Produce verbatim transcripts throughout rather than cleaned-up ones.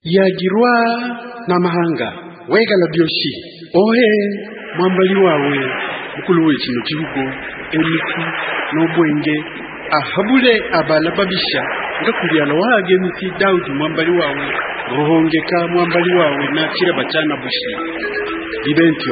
yagirwa n'amahanga wegala byoshi ohe mwambali wawe mukulu w'ekino kibugo emiti n'obwenge ahabule abala babisha nga kubyala wage emiti Daudi mwambali wawe ruhongeka mwambali wawe na kiraba cyana bushi libentyo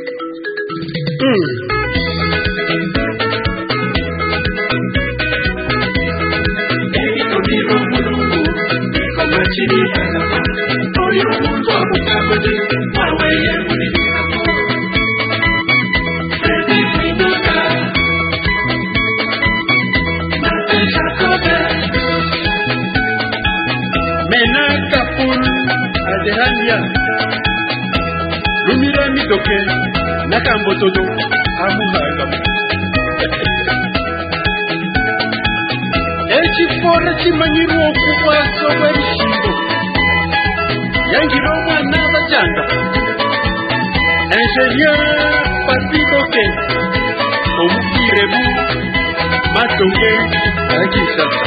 mm. Mena kapul aderanya lumira mitoke nakambotodo amuhaga echi fora chimanyiru okuwa sowe bishindo yangiro mwana bajanga ingénieur patidoke omukirebu matonge akisasa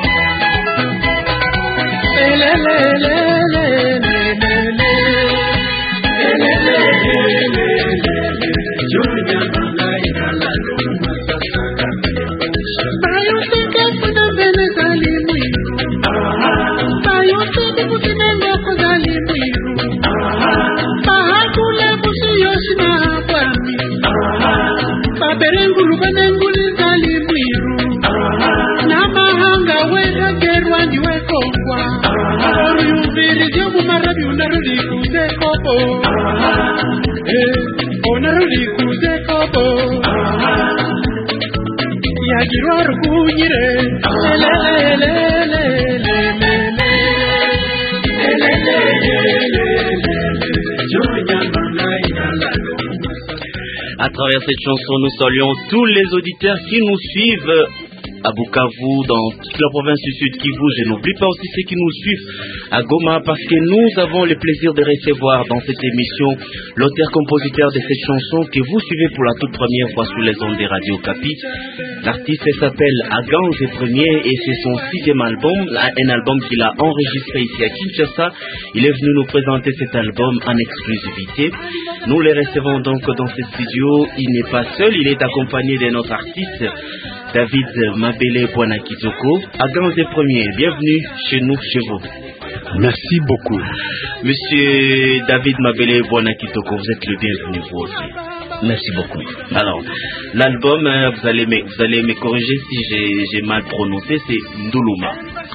À travers cette chanson, nous saluons tous les auditeurs qui nous suivent à Bukavu, dans toute la province du Sud Kivu. Je n'oublie pas aussi ceux qui nous suivent à Goma, parce que nous avons le plaisir de recevoir dans cette émission l'auteur-compositeur de cette chanson que vous suivez pour la toute première fois sous les ondes des Radio Kapi. L'artiste s'appelle Aganze Premier et c'est son sixième album, un album qu'il a enregistré ici à Kinshasa. Il est venu nous présenter cet album en exclusivité. Nous le recevons donc dans ce studio. Il n'est pas seul, il est accompagné de notre artiste David Mabele Bwana-Kitoko. Aganze Premier, bienvenue chez nous, chez vous. Merci beaucoup. Monsieur David Mabele Bwana-Kitoko, vous êtes le bienvenu vous aussi. Merci beaucoup. Alors, l'album, vous allez me, vous allez me corriger si j'ai, j'ai mal prononcé, c'est Nduluma.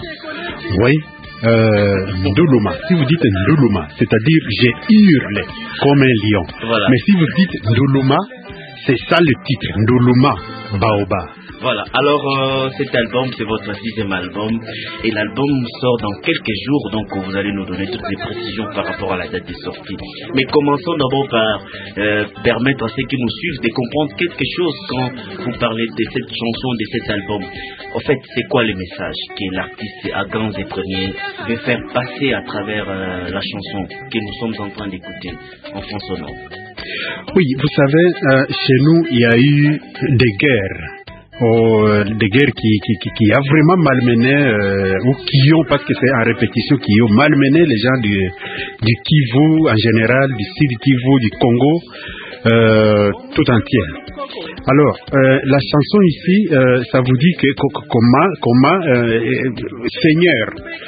Oui, euh, Nduluma. Si vous dites Nduluma, c'est-à-dire j'ai hurlé comme un lion. Voilà. Mais si vous dites Nduluma, c'est ça le titre, Nduluma Baoba. Voilà, alors euh, cet album, c'est votre sixième album et l'album sort dans quelques jours, donc vous allez nous donner toutes les précisions par rapport à la date de sortie. Mais commençons d'abord par euh, permettre à ceux qui nous suivent de comprendre quelque chose quand vous parlez de cette chanson, de cet album. En fait, c'est quoi le message que l'artiste Aganze Premier veut faire passer à travers euh, la chanson que nous sommes en train d'écouter en fond sonore? Oui, vous savez, euh, chez nous, il y a eu des guerres. Oh, des guerres qui, qui, qui, qui a vraiment malmené, euh, ou qui ont, parce que c'est en répétition, qui ont malmené les gens du, du Kivu en général, du Sud Kivu, du Congo, euh, tout entier. Alors, euh, la chanson ici, euh, ça vous dit que comment, comment euh, Seigneur,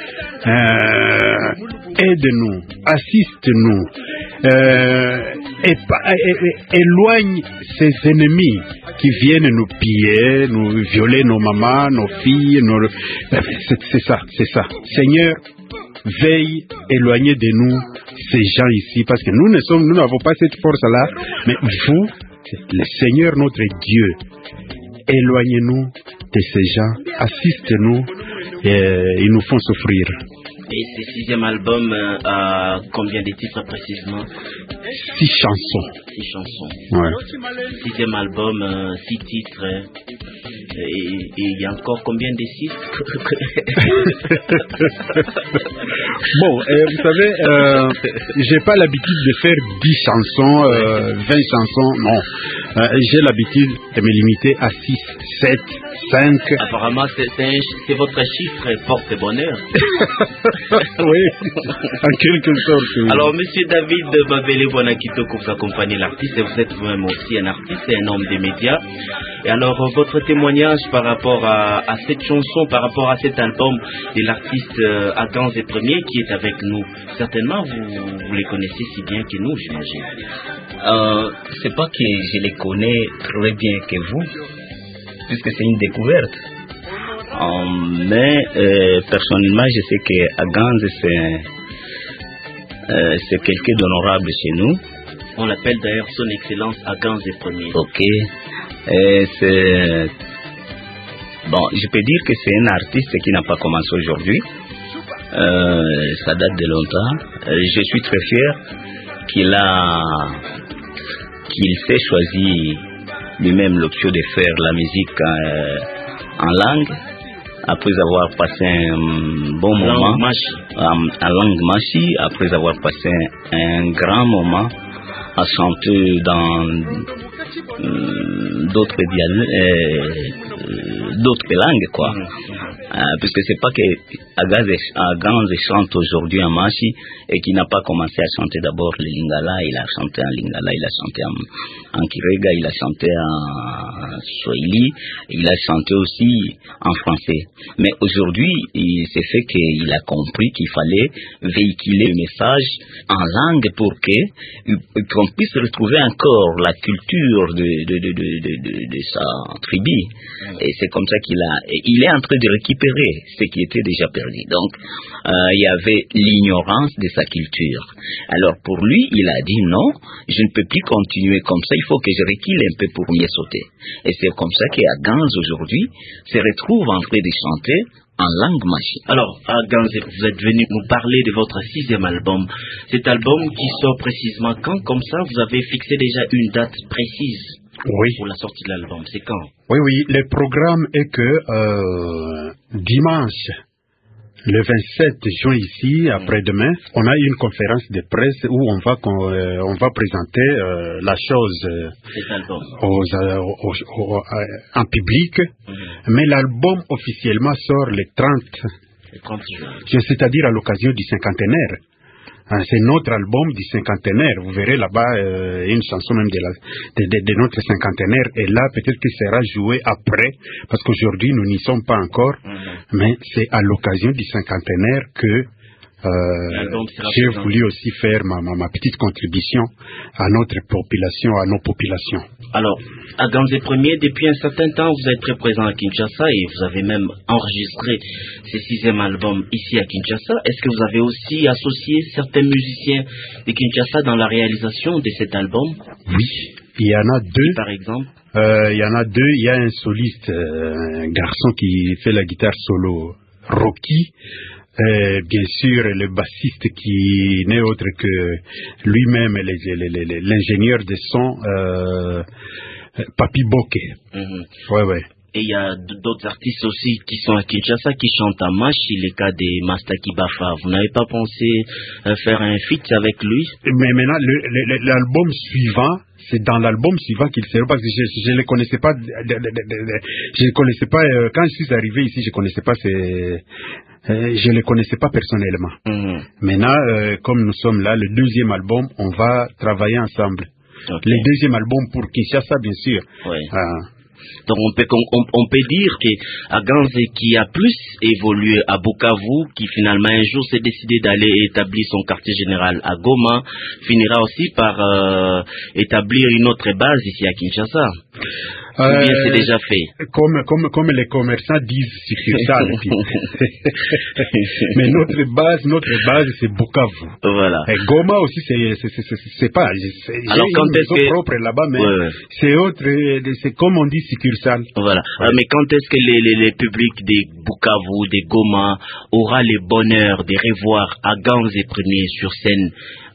euh, aide-nous, assiste-nous, euh, éloigne ses ennemis qui viennent nous piller, nous violer nos mamans, nos filles, nos... C'est, c'est ça, c'est ça. Seigneur, veille, éloignez de nous ces gens ici, parce que nous ne sommes, nous n'avons pas cette force-là, mais vous, le Seigneur notre Dieu, éloignez-nous de ces gens, assistez-nous, et ils nous font souffrir. Et ce sixième album euh, a combien de titres précisément? Six chansons. Six chansons. Ouais. Sixième album, euh, six titres. Euh, et il y a encore combien de six? Bon, euh, vous savez, euh, j'ai pas l'habitude de faire dix chansons, euh, vingt chansons, non. Euh, j'ai l'habitude de me limiter à six, sept, cinq. Apparemment, c'est, c'est, un, c'est votre chiffre porte-bonheur. Oui, en quelque sorte. Oui. Alors, monsieur David Babele Bonakito, que vous accompagnez l'artiste, et vous êtes vous-même aussi un artiste et un homme des médias. Et alors, votre témoignage par rapport à, à cette chanson, par rapport à cet album de l'artiste euh, Agans et Premier qui est avec nous, certainement vous, vous les connaissez si bien que nous, j'imagine. Euh, c'est pas que je les connais très bien que vous, puisque c'est une découverte. Euh, mais euh, personnellement, je sais que Agans c'est, euh, c'est quelqu'un d'honorable chez nous. On l'appelle d'ailleurs son excellence Agans et Premier. Ok. Et c'est... Bon, je peux dire que c'est un artiste qui n'a pas commencé aujourd'hui. Euh, ça date de longtemps. Euh, je suis très fier qu'il a, qu'il s'ait choisi lui-même l'option de faire la musique euh, en langue, après avoir passé un bon moment en, en langue machi, après avoir passé un, un grand moment à chanter dans euh, d'autres dialogues. Euh, d'autres langues quoi, euh, puisque c'est pas que Agans chante aujourd'hui en machi et qui n'a pas commencé à chanter d'abord le lingala. Il a chanté en lingala, il a chanté en, en kirega, il a chanté en swahili, il a chanté aussi en français. Mais aujourd'hui il s'est fait qu'il a compris qu'il fallait véhiculer le message en langue pour que qu'on puisse retrouver encore la culture de, de, de, de, de, de, de sa tribu. Et c'est comme ça qu'il a, il est en train de récupérer ce qui était déjà perdu. Donc, euh, il y avait l'ignorance de sa culture. Alors pour lui, il a dit non, je ne peux plus continuer comme ça, il faut que je recule un peu pour mieux sauter. Et c'est comme ça qu'Agans aujourd'hui se retrouve en train de chanter en langue machi. Alors, Agans, vous êtes venu nous parler de votre sixième album. Cet album qui sort précisément quand? Comme ça, vous avez fixé déjà une date précise. Oui. Pour la sortie de l'album, c'est quand? Oui, oui, le programme est que euh, dimanche, le vingt-sept juin ici, après-demain, on a une conférence de presse où on va, euh, on va présenter euh, la chose euh, aux, euh, aux, aux, euh, en public, mm-hmm. Mais l'album officiellement sort le trente, le trente juin, c'est-à-dire à l'occasion du cinquantenaire. C'est notre album du cinquantenaire. Vous verrez là-bas euh, une chanson même de, la, de, de, de notre cinquantenaire. Et là, peut-être que sera joué après, parce qu'aujourd'hui, nous n'y sommes pas encore. Mm-hmm. Mais c'est à l'occasion du cinquantenaire que euh, j'ai voulu aussi faire ma, ma, ma petite contribution à notre population, à nos populations. Alors, Agans et Premier, depuis un certain temps, vous êtes très présent à Kinshasa et vous avez même enregistré ce sixième album ici à Kinshasa. Est-ce que vous avez aussi associé certains musiciens de Kinshasa dans la réalisation de cet album? Oui, il y en a deux. Par exemple euh, il y en a deux. Il y a un soliste, euh, un garçon qui fait la guitare solo, Rocky. Euh, bien sûr, le bassiste qui n'est autre que lui-même, l'ingénieur de son, euh, Papi Boke. Mm-hmm. Ouais, ouais. Et il y a d'autres artistes aussi qui sont à Kinshasa, qui chantent en machi, le cas de Mastaki Bafa. Vous n'avez pas pensé euh, faire un feat avec lui? Mais maintenant, l'album suivant, c'est dans l'album suivant qu'il sera, parce que je ne le connaissais pas, de, de, de, de, je ne connaissais pas, euh, quand je suis arrivé ici, je ne connaissais pas ces, euh, je ne les connaissais pas personnellement. Mm-hmm. Maintenant, euh, comme nous sommes là, le deuxième album, on va travailler ensemble. Okay. Le deuxième album pour Kinshasa, bien sûr. Oui. Euh, Donc on peut, on, on peut dire qu'Agans qui a plus évolué à Bukavu, qui finalement un jour s'est décidé d'aller établir son quartier général à Goma, finira aussi par euh, établir une autre base ici à Kinshasa. Ou bien euh, c'est déjà fait. Comme, comme, comme les commerçants disent succursale. Mais notre base, notre base c'est Bukavu. Voilà. Et Goma aussi c'est pas. Alors quand est-ce que propre là-bas, mais ouais. c'est autre, c'est comme on dit succursale. Voilà. Ouais. Alors, mais quand est-ce que les, les, les publics de Bukavu, de Goma aura le bonheur de revoir Agans et Premier sur scène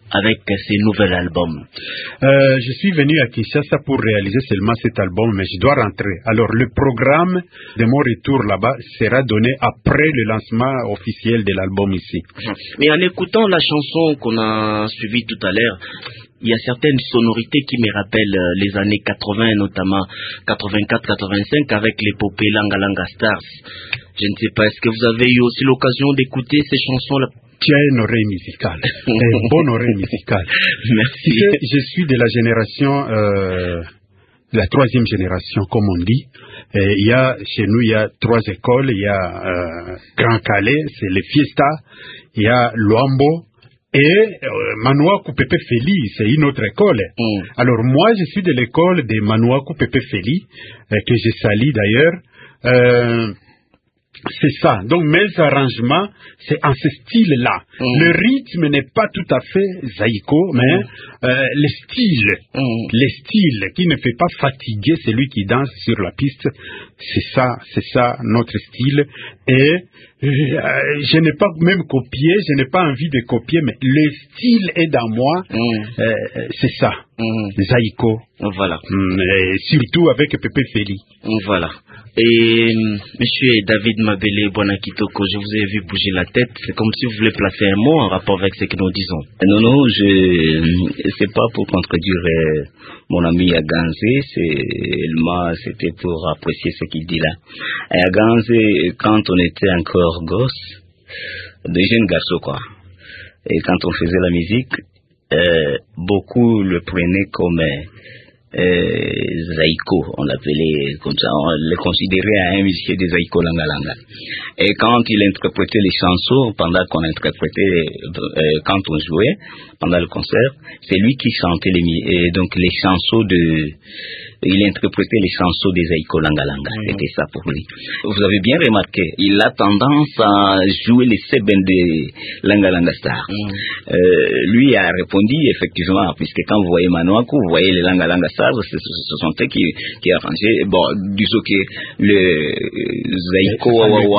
avec ces nouveaux albums? euh, Je suis venu à Kinshasa pour réaliser seulement cet album, mais je dois rentrer. Alors, le programme de mon retour là-bas sera donné après le lancement officiel de l'album ici. Mais en écoutant la chanson qu'on a suivie tout à l'heure, il y a certaines sonorités qui me rappellent les années quatre-vingts, notamment quatre-vingt-quatre quatre-vingt-cinq, avec l'épopée Langa Langa Stars. Je ne sais pas, est-ce que vous avez eu aussi l'occasion d'écouter ces chansons-là? Tu as une oreille musicale, une bonne oreille musicale. Merci. Je, je suis de la génération, euh, de la troisième génération, comme on dit. Et il y a, chez nous, il y a trois écoles. Il y a euh, Grand Calais, c'est les Fiesta. Il y a Luambo. Et euh, Manuaku Pepe Feli, c'est une autre école. Mm. Alors moi, je suis de l'école de Manuaku Pepe Feli, euh, que je salue d'ailleurs. Euh, c'est ça. Donc mes arrangements, c'est en ce style-là. Mm. Le rythme n'est pas tout à fait zaïko, mais mm. euh, le style, mm. le style qui ne fait pas fatiguer celui qui danse sur la piste, c'est ça, c'est ça notre style. Et Euh, je n'ai pas même copié, je n'ai pas envie de copier, mais le style est dans moi, mm. euh, c'est ça, mm. Zaïko. Voilà. Et surtout avec Pepe Feli. Voilà. Et monsieur David Mabele Bonakitoko, je vous ai vu bouger la tête, c'est comme si vous voulez placer un mot en rapport avec ce que nous disons. Non, non, je c'est pas pour contredire euh, mon ami Aganze, c'est c'était pour apprécier ce qu'il dit là. Et Aganze, quand on était encore gosse, des jeunes garçons quoi, et quand on faisait la musique, euh, beaucoup le prenaient comme euh, Zaïko, on l'appelait comme ça, on le considérait un musicien de Zaïko Langa Langa. Et quand il interprétait les chansons, pendant qu'on interprétait, euh, quand on jouait, pendant le concert, c'est lui qui chantait les, euh, donc les chansons de, il interprétait les chansons des Zaïko Langa Langa. Mmh. C'était ça pour lui. Vous avez bien remarqué, il a tendance à jouer les seben de Langa Langa Star. Mmh. Euh, lui a répondu effectivement, puisque quand vous voyez Manuaku, vous voyez les Langa Langa Stars, ce, ce sont eux qui, qui arrangeaient. Bon, disons que le Zaïko,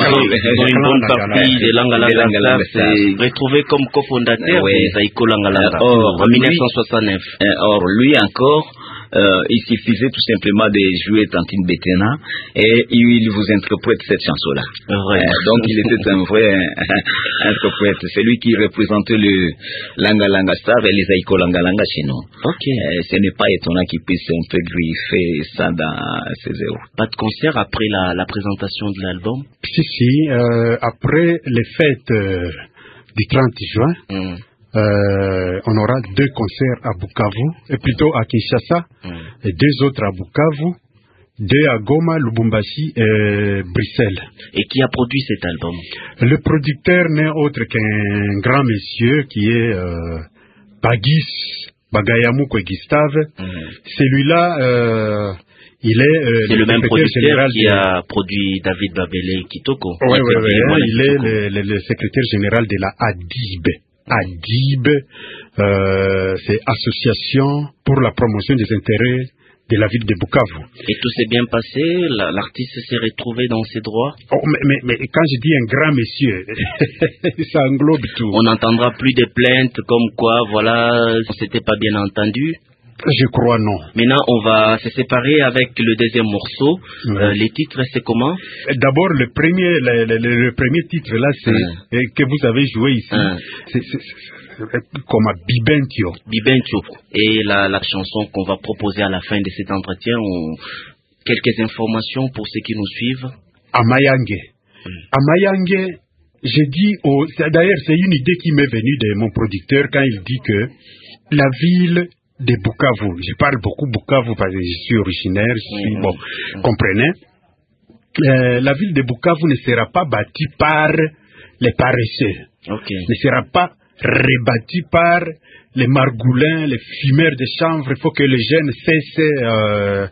une bonne partie des Langa Langa Stars s'est retrouvé comme cofondateur oui. des Zaïko Langa Langa en mille neuf cent soixante-neuf. Or, lui encore, Euh, il suffisait tout simplement de jouer Tantine Betena et il vous interprète cette chanson-là. Ouais. Euh, donc il était un vrai interprète. C'est lui qui représentait le Langa Langa Star et les Zaïko Langa Langa chez nous. Okay. Euh, ce n'est pas étonnant qu'il puisse un peu griffer ça dans ses œuvres. Pas de concert après la, la présentation de l'album? Si, si. Euh, après les fêtes euh, du trente juin, mm. Euh, on aura deux concerts à Bukavu, et plutôt à Kinshasa, mm. et deux autres à Bukavu, deux à Goma, Lubumbashi et Bruxelles. Et qui a produit cet album? Le producteur n'est autre qu'un grand monsieur qui est euh, Bagis, Bagayamukwe Gustave. Mm. Celui-là, euh, il est euh, c'est le, le même producteur général qui de... a produit David Mabele Kitoko. Oui, oui, oui, il est le, le, le secrétaire général de la A D I B. A D I B, euh, c'est Association pour la promotion des intérêts de la ville de Bukavu. Et tout s'est bien passé, l'artiste s'est retrouvé dans ses droits. Oh, mais, mais, mais quand je dis un grand monsieur, ça englobe tout. On n'entendra plus de plaintes comme quoi, voilà, c'était pas bien entendu. Je crois non. Maintenant, on va se séparer avec le deuxième morceau. Mmh. Euh, les titres, c'est comment? D'abord, le premier, le, le, le premier titre là, c'est mmh. que vous avez joué ici. Mmh. C'est comme à Bibentio. Bibentio. Et la, la chanson qu'on va proposer à la fin de cet entretien, on... quelques informations pour ceux qui nous suivent. Amayange. Mmh. Amayange, j'ai dit, au... d'ailleurs, c'est une idée qui m'est venue de mon producteur quand il dit que la ville de Bukavu, je parle beaucoup Bukavu parce que je suis originaire, je suis, mmh. bon, mmh. comprenez, euh, la ville de Bukavu ne sera pas bâtie par les paresseux, okay. ne sera pas rebâtie par les margoulins, les fumeurs de chanvre. Il faut que les jeunes cessent euh,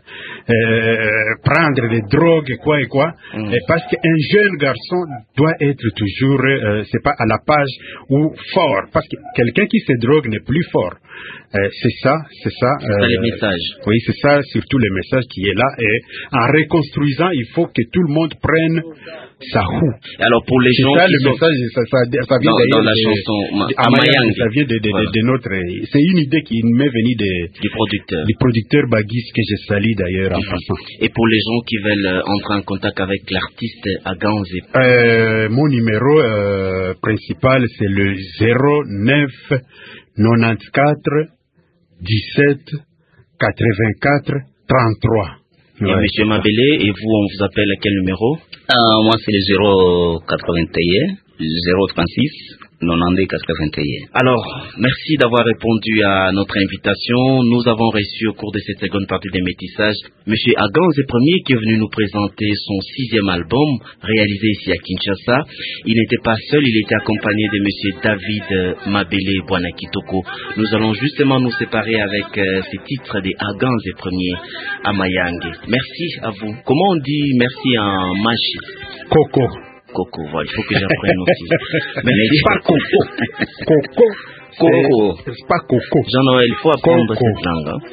euh, prendre des drogues et quoi et quoi. Mm. Et parce qu'un jeune garçon doit être toujours, euh, c'est pas à la page ou fort. Parce que quelqu'un qui se drogue n'est plus fort. Euh, c'est ça, c'est ça. C'est euh, ça le message. Oui, c'est ça, surtout le message qui est là. Et en reconstruisant, il faut que tout le monde prenne Sahou. Alors pour les gens ça, qui le sont message, ça, ça, ça vient dans, dans la de, chanson de, Amayang, ça vient de, de, voilà. de, de notre. C'est une idée qui m'est venue de, du producteur, du producteur Bagis que je salue d'ailleurs en passant. Et pour les gens qui veulent entrer en contact avec l'artiste Aganze, euh, mon numéro euh, principal c'est le zéro neuf quatre-vingt-quatorze dix-sept quatre-vingt-quatre trente-trois. Et ouais, Monsieur Mabele, et vous, on vous appelle à quel numéro? euh, Moi, c'est le zéro quatre-vingt-un, zéro trente-six, quatre-vingt-dix quatre-vingt-un. Alors, merci d'avoir répondu à notre invitation. Nous avons reçu au cours de cette seconde partie des métissages Monsieur Aganze Premier qui est venu nous présenter son sixième album réalisé ici à Kinshasa. Il n'était pas seul, il était accompagné de Monsieur David Mabele Bwanakitoko. Nous allons justement nous séparer avec euh, ces titres des Aganze Premier Amayang. Merci à vous. Comment on dit merci en machi? Coco. Coco, voilà, il faut que j'apprenne aussi. Mais c'est pas Coco. Coco. Coco. C'est pas Coco. Jean-Noël, il faut apprendre Coco. Cette langue. Hein.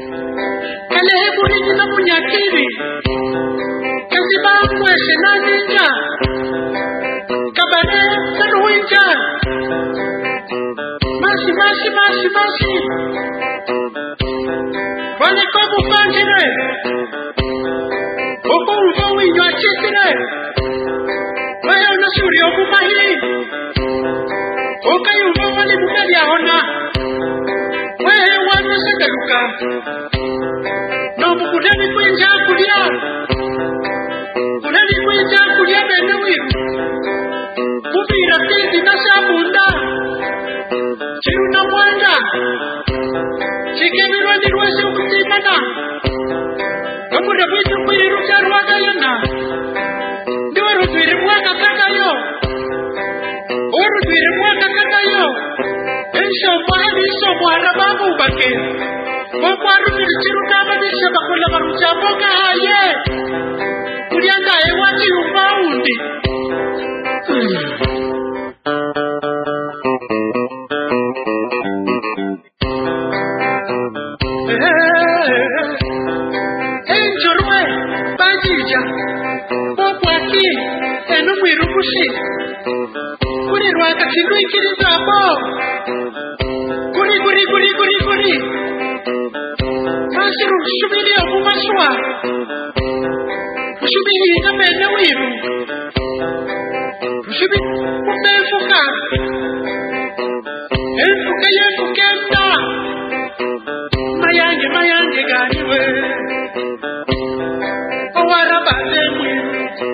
Wewe unasuri okubahiri okayumva wali mukalyahona wewe wanasagaluka nomukudani kwinja kulya kudani kwinja kulya bene wiru kubira fizi na sabunda chiruna mwanda chikebirwa ndirwese ukutimana kamuda kwitu kwiru kyarwagayona Urudwiri mwaka kakayo Urudwiri mwaka kakayo Insho mwari insho mwara babu bake Mwakwa rudwiri chiru kama nisha bakola barucha boka haye Kurianga ewa chiru maundi Enjorwe Bajija eno mwirukushi kuri rwakakindu ikirizamo kuri kuri kuri kuri kuri mashiru shubili omumashwa shubili kamene wiru shubi umefuka enfuka yefukenda mayange mayange ganiwe owarabate mwiru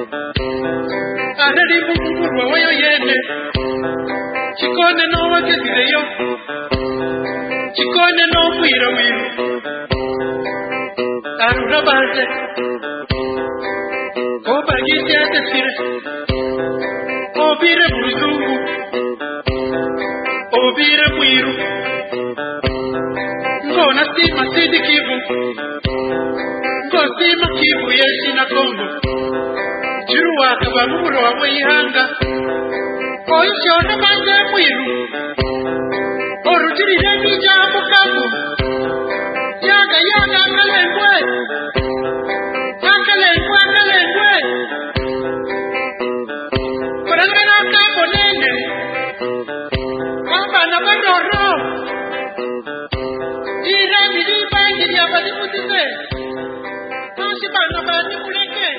Adari mukuru wayo yene Chikone no wakesireyo Chikone no mwira wiru Arura baze Oba gisi atesire Obire muzungu Obire mwiru Ngona sima sidi kivu Ngo sima kivu yeshi na kombo Chiruwa kabamuro wa ihanga Oisho na banze mwiru Orujiri remi jamu kabu Yaga yaga kalengwe Akalengwe akalengwe Korangana kabo nene Kamba na bandoro Iremi di bangi ya badi kutise Tansi bana badi kuleke